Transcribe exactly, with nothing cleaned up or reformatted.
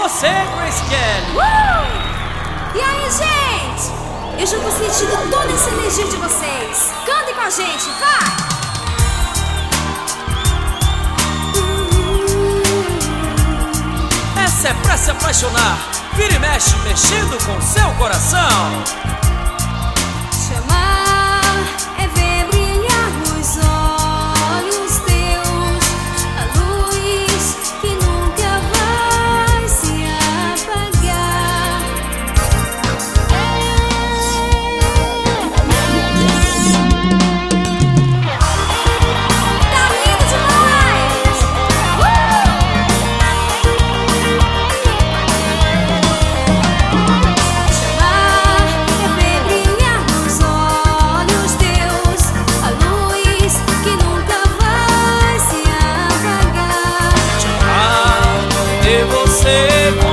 você, Grace Kelly. Uh! E aí, gente? Eu já tô sentindo toda essa energia de vocês. Cantem com a gente, vai! Essa é pra se apaixonar. Vira e mexe, mexendo com seu coração. Chamar é ver brilhar nos olhos teus a luz que nunca vai se apagar. Tá lindo demais! Uh! Chamar é ver brilhar nos olhos teus a luz que nunca vai se apagar. Ah, ter você